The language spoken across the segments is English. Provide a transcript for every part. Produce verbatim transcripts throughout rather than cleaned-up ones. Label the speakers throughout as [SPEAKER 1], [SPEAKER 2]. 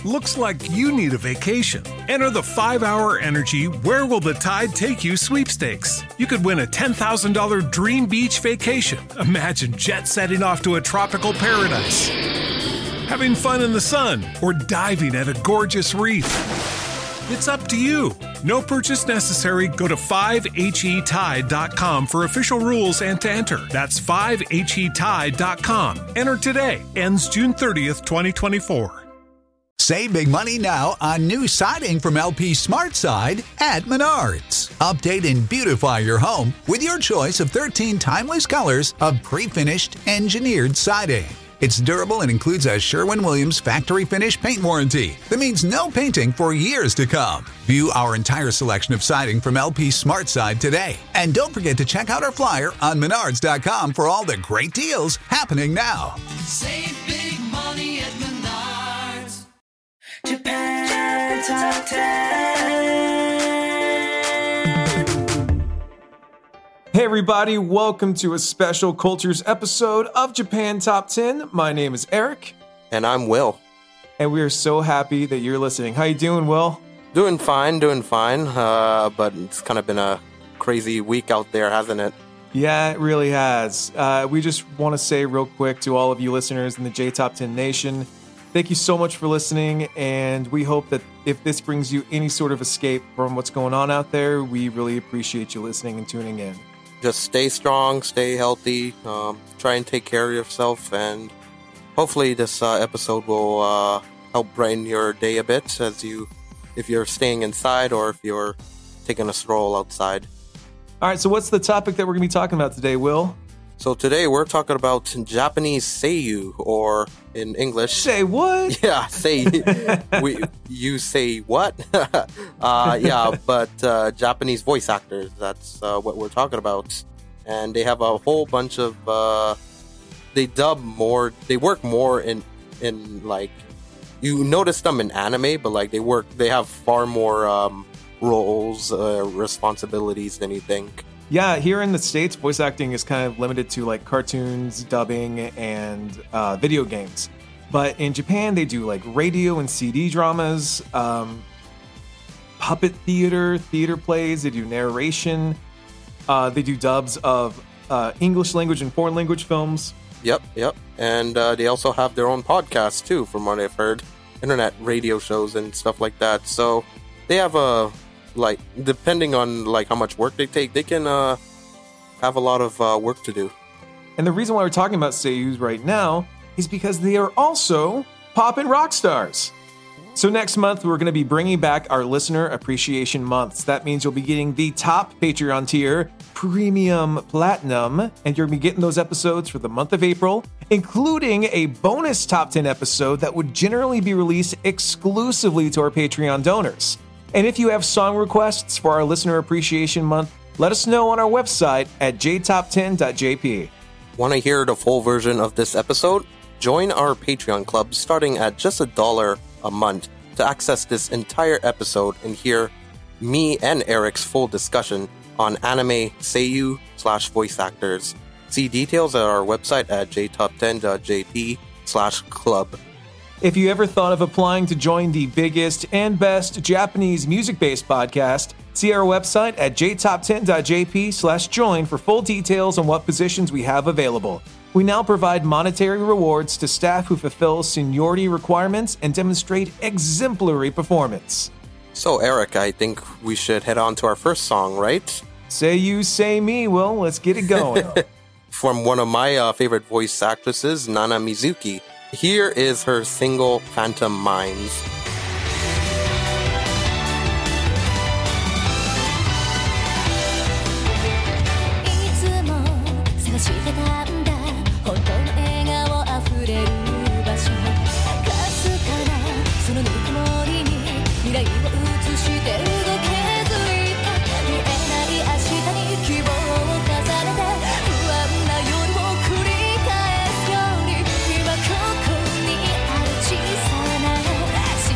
[SPEAKER 1] Looks like you need a vacation. Enter the five hour Energy Where Will the Tide Take You sweepstakes. You could win a ten thousand dollars dream beach vacation. Imagine jet setting off to a tropical paradise, having fun in the sun, or diving at a gorgeous reef. It's up to you. No purchase necessary. Go to five H E tide dot com for official rules and to enter. That's five H E tide dot com. Enter today. Ends June thirtieth, twenty twenty-four.
[SPEAKER 2] Save big money now on new siding from L P SmartSide at Menards. Update and beautify your home with your choice of thirteen timeless colors of pre-finished engineered siding. It's durable and includes a Sherwin-Williams factory finish paint warranty that means no painting for years to come. View our entire selection of siding from L P SmartSide today. And don't forget to check out our flyer on menards dot com for all the great deals happening now.
[SPEAKER 3] Save big money at Menards. Japan Top ten.
[SPEAKER 4] Hey everybody, welcome to a special Cultures episode of Japan Top ten. My name is Eric.
[SPEAKER 5] And I'm Will.
[SPEAKER 4] And we are so happy that you're listening. How you doing, Will?
[SPEAKER 5] Doing fine, doing fine. Uh, but it's kind of been a crazy week out there, hasn't it?
[SPEAKER 4] Yeah, it really has. Uh, we just want to say real quick to all of you listeners in the J Top ten Nation, thank you so much for listening, and we hope that if this brings you any sort of escape from what's going on out there, we really appreciate you listening and tuning in.
[SPEAKER 5] Just stay strong, stay healthy, um, try and take care of yourself, and hopefully this uh, episode will uh, help brighten your day a bit as you, if you're staying inside or if you're taking a stroll outside.
[SPEAKER 4] All right, so what's the topic that we're going to be talking about today, Will?
[SPEAKER 5] So today we're talking about Japanese seiyuu, or in English...
[SPEAKER 4] Say what?
[SPEAKER 5] Yeah, say... we, you say what? uh, yeah, but uh, Japanese voice actors, that's uh, what we're talking about. And they have a whole bunch of... Uh, they dub more... They work more in, in, like... You notice them in anime, but, like, they work... They have far more um, roles, uh, responsibilities than you think.
[SPEAKER 4] Yeah, here in the States, voice acting is kind of limited to like cartoons, dubbing, and uh, video games. But in Japan, they do like radio and C D dramas, um, puppet theater, theater plays, they do narration, uh, they do dubs of uh, English language and foreign language films.
[SPEAKER 5] Yep, yep. And uh, they also have their own podcasts too, from what I've heard. Internet radio shows and stuff like that. So they have a... Like, depending on, like, how much work they take, they can uh, have a lot of uh, work to do.
[SPEAKER 4] And the reason why we're talking about seiyus right now is because they are also pop and rock stars. So next month, we're going to be bringing back our Listener Appreciation Months. That means you'll be getting the top Patreon tier, Premium Platinum, and you're going to be getting those episodes for the month of April, including a bonus Top ten episode that would generally be released exclusively to our Patreon donors. And if you have song requests for our Listener Appreciation Month, let us know on our website at j top ten dot j p.
[SPEAKER 5] Want to hear the full version of this episode? Join our Patreon club starting at just a dollar a month to access this entire episode and hear me and Eric's full discussion on anime seiyuu slash voice actors. See details at our website at j top ten dot j p slash club.
[SPEAKER 4] If you ever thought of applying to join the biggest and best Japanese music-based podcast, see our website at j top ten dot j p slash join for full details on what positions we have available. We now provide monetary rewards to staff who fulfill seniority requirements and demonstrate exemplary performance.
[SPEAKER 5] So, Eric, I think we should head on to our first song, right?
[SPEAKER 4] Say you, say me, Will. Let's get it going.
[SPEAKER 5] From one of my uh, favorite voice actresses, Nana Mizuki. Here is her single, Phantom Minds.
[SPEAKER 6] 「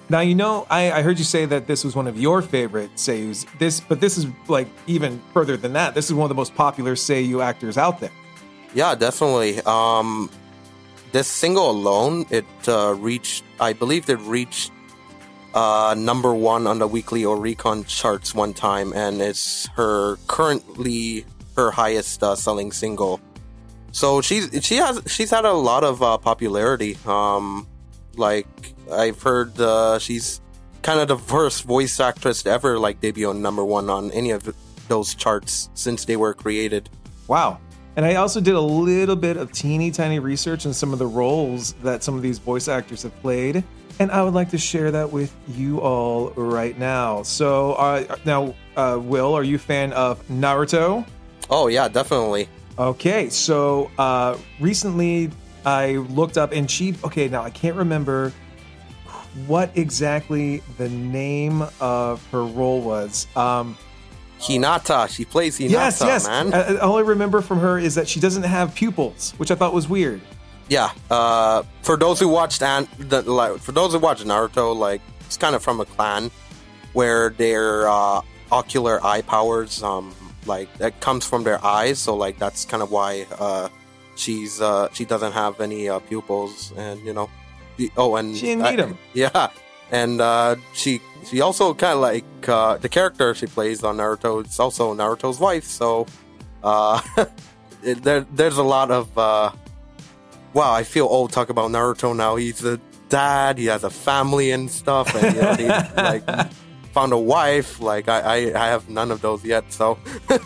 [SPEAKER 4] Now, you know, I, I heard you say that this was one of your favorite seiyus. This, but this is like even further than that. This is one of the most popular seiyu actors out there.
[SPEAKER 5] Yeah, definitely. Um, this single alone, it uh, reached, I believe it reached uh, number one on the weekly Oricon charts one time, and it's her currently her highest uh, selling single. So she's she has she's had a lot of uh, popularity. Um, like I've heard, uh, she's kind of the first voice actress to ever like debut on number one on any of those charts since they were created.
[SPEAKER 4] Wow. And I also did a little bit of teeny tiny research on some of the roles that some of these voice actors have played. And I would like to share that with you all right now. So uh, now, uh, Will, are you a fan of Naruto?
[SPEAKER 5] Oh, yeah, definitely.
[SPEAKER 4] Okay, so uh, recently I looked up and she, okay, now I can't remember what exactly the name of her role was. Um,
[SPEAKER 5] Hinata. She plays Hinata,
[SPEAKER 4] yes, yes.
[SPEAKER 5] man.
[SPEAKER 4] Uh, all I remember from her is that she doesn't have pupils, which I thought was weird.
[SPEAKER 5] Yeah. Uh, for those who watched and the, like, for those who watched Naruto, like it's kind of from a clan where their uh, ocular eye powers, um, like that comes from their eyes. So like that's kind of why uh, she's uh, she doesn't have any uh, pupils, and you know, the, oh, and
[SPEAKER 4] she didn't need them.
[SPEAKER 5] Yeah. And uh, she she also kind of like uh, the character she plays on Naruto. It's also Naruto's wife. So uh, it, there there's a lot of uh, wow. I feel old talking about Naruto now. He's a dad. He has a family and stuff. And you know, he like found a wife. Like I, I, I have none of those yet. So,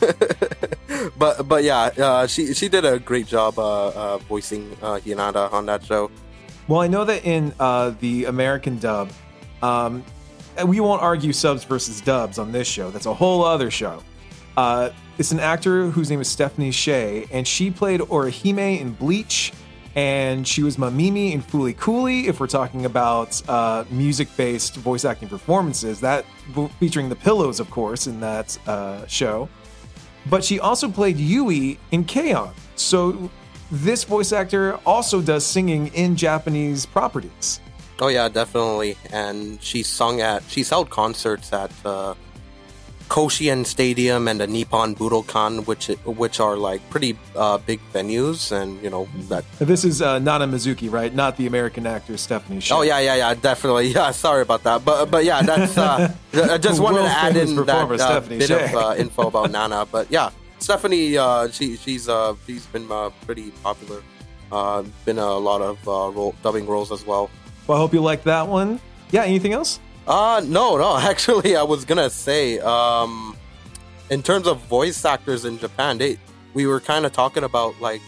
[SPEAKER 5] but but yeah, uh, she she did a great job uh, uh, voicing uh, Hinata on that show.
[SPEAKER 4] Well, I know that in uh, the American dub. Um, we won't argue subs versus dubs on this show. That's a whole other show. Uh, it's an actor whose name is Stephanie Sheh, and she played Orihime in Bleach, and she was Mamimi in Fooly Cooly, if we're talking about uh, music-based voice acting performances, that featuring the Pillows, of course, in that uh, show. But she also played Yui in K-On! So this voice actor also does singing in Japanese properties.
[SPEAKER 5] Oh yeah, definitely. And she sung at, she's held concerts at uh, Koshien Stadium and the Nippon Budokan, which which are like pretty uh, big venues, and you know that.
[SPEAKER 4] This is uh, Nana Mizuki, right? Not the American actor Stephanie Sheh.
[SPEAKER 5] Oh yeah, yeah, yeah, definitely. Yeah, sorry about that, but but yeah, that's. Uh, I just wanted to add in that uh, bit Sheh. of uh, info about Nana, but yeah, Stephanie, uh, she she's uh, she's been uh, pretty popular. Uh, been a lot of uh, role, dubbing roles as well.
[SPEAKER 4] Well, I hope you liked that one. Yeah, anything else?
[SPEAKER 5] Uh, no, no. Actually, I was gonna say, um, in terms of voice actors in Japan, they we were kind of talking about like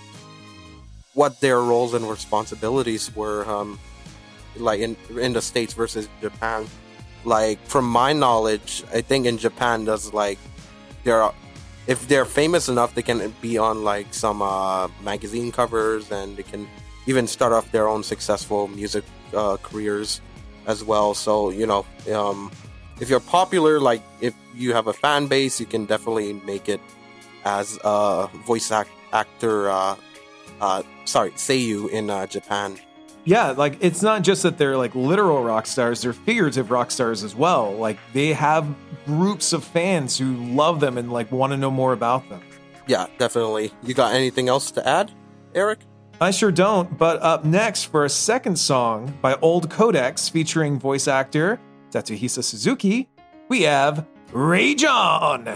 [SPEAKER 5] what their roles and responsibilities were, um, like in in the States versus Japan. Like from my knowledge, I think in Japan, does like there are, if they're famous enough, they can be on like some uh, magazine covers, and they can even start off their own successful music uh, careers as well. So, you know, um, if you're popular, like if you have a fan base, you can definitely make it as a voice act- actor, uh, uh, sorry, seiyu in uh, Japan.
[SPEAKER 4] Yeah, like it's not just that they're like literal rock stars, they're figurative rock stars as well. Like they have groups of fans who love them and like want to know more about them.
[SPEAKER 5] Yeah, definitely. You got anything else to add, Eric?
[SPEAKER 4] I sure don't, but up next for a second song by Old Codex featuring voice actor Tatsuhisa Suzuki, we have Rage On!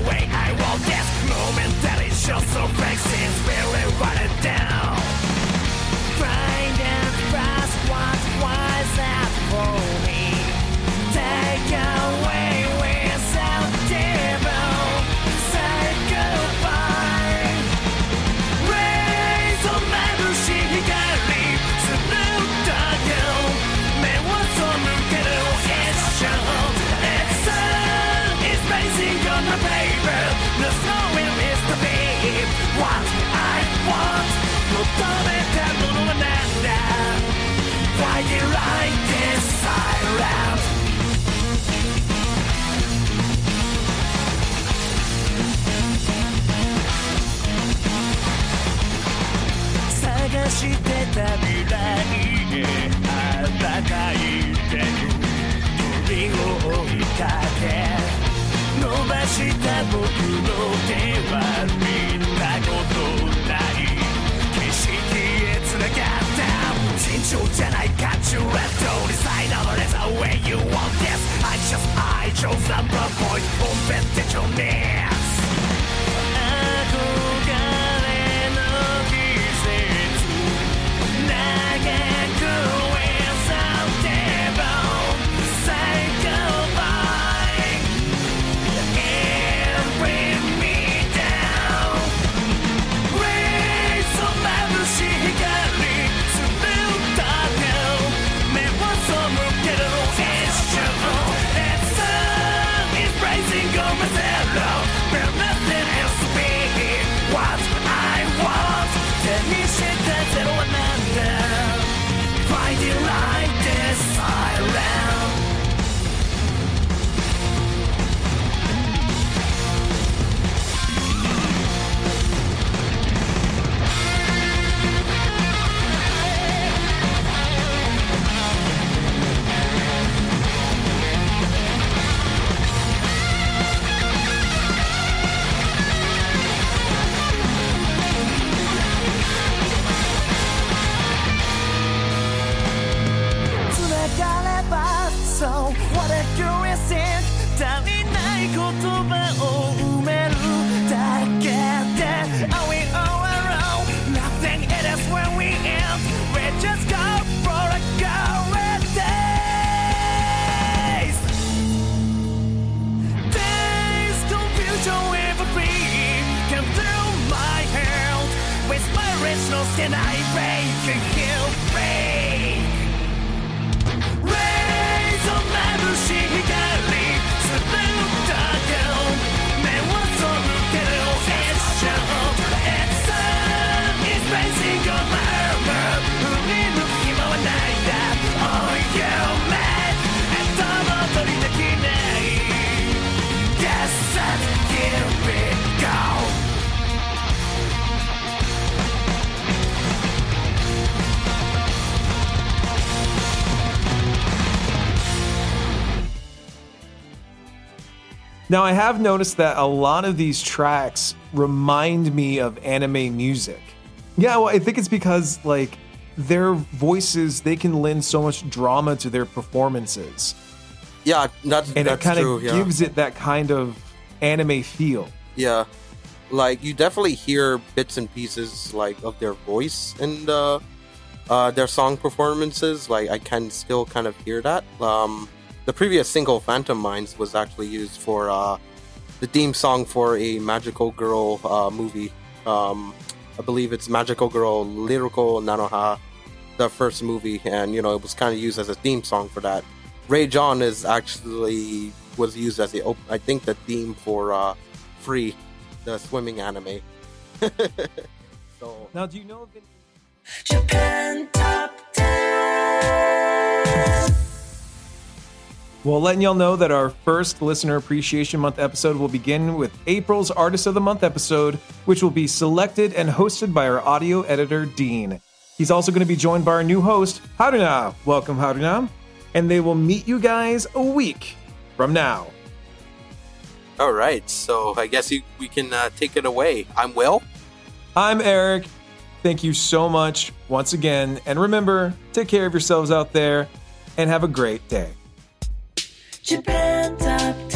[SPEAKER 6] So breaks in, spirit, run it down.
[SPEAKER 3] してた未来へ羽ばたいてる鳥を追いかけ伸ばした僕の手は見たことない景色へつながった尋常じゃない感情は通りサイドのレザー Where you want this I just I chose number point on petitioners 憧れの季節長く without devil say goodbye and bring me down rays of 眩しい光つぶったよ目を背ける一瞬 The sun is rising on my zero There's nothing else to be What I want 手にしたゼロはなんだ Fighting like this silent So what a curious thing 足りない言葉を埋めるだけで Are we all alone? Nothing it is when we end We just go for a good days Days confusion with a dream Come through my head With my original skin I break and heal break Rays of 眩しい光つぶったよ目を背ける一瞬 The sun is rising on my armor 振り向く暇はないんだ Oh you mad 後戻りできない Guess that here we go
[SPEAKER 4] Now, I have noticed that a lot of these tracks remind me of anime music. Yeah, well, I think it's because, like, their voices, they can lend so much drama to their performances.
[SPEAKER 5] Yeah, that's,
[SPEAKER 4] And
[SPEAKER 5] that's
[SPEAKER 4] it kind
[SPEAKER 5] true,
[SPEAKER 4] of
[SPEAKER 5] yeah.
[SPEAKER 4] gives it that kind of anime feel.
[SPEAKER 5] Yeah. Like, you definitely hear bits and pieces, like, of their voice in the, uh, their song performances. Like, I can still kind of hear that. Um... The previous single, Phantom Minds, was actually used for uh, the theme song for a Magical Girl uh, movie. Um, I believe it's Magical Girl Lyrical Nanoha, the first movie, and you know it was kind of used as a theme song for that. Ray John is actually was used as the op- I think the theme for uh, Free, the swimming anime. So
[SPEAKER 4] Now, do you know of any...
[SPEAKER 3] Japan Top ten
[SPEAKER 4] Well, letting y'all know that our first Listener Appreciation Month episode will begin with April's Artist of the Month episode, which will be selected and hosted by our audio editor, Dean. He's also going to be joined by our new host, Haruna. Welcome, Haruna. And they will meet you guys a week from now.
[SPEAKER 5] all right, so I guess you, we can uh, take it away. I'm Will.
[SPEAKER 4] I'm Eric. Thank you so much once again. And remember, take care of yourselves out there and have a great day.
[SPEAKER 3] Japan Top